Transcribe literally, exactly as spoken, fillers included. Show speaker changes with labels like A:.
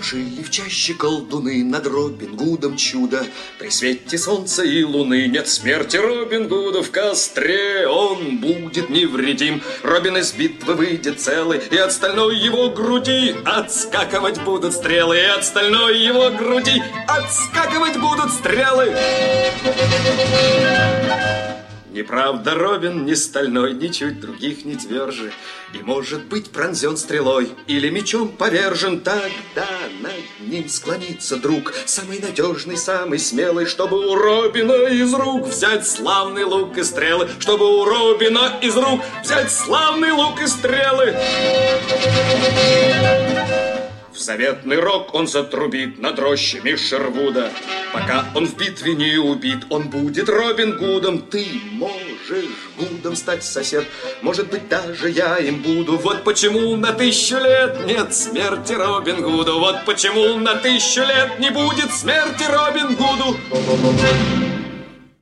A: Жили в чаще колдуны, над Робин Гудом чудо. При свете солнца и луны нет смерти Робин Гуда в костре. Он будет невредим, Робин из битвы выйдет целый, и от стальной его груди отскакивать будут стрелы, и от стальной его груди отскакивать будут стрелы. Неправда, Робин не стальной, ничуть других не тверже, и может быть пронзен стрелой или мечом повержен. Тогда над ним склонится друг, самый надежный, самый смелый, чтобы у Робина из рук взять славный лук и стрелы, чтобы у Робина из рук взять славный лук и стрелы. В заветный рог он затрубит над рощами Шервуда. Пока он в битве не убит, он будет Робин Гудом. Ты можешь Гудом стать, сосед, может быть, даже я им буду. Вот почему на тысячу лет нет смерти Робин Гуду. Вот почему на тысячу лет не будет смерти Робин Гуду.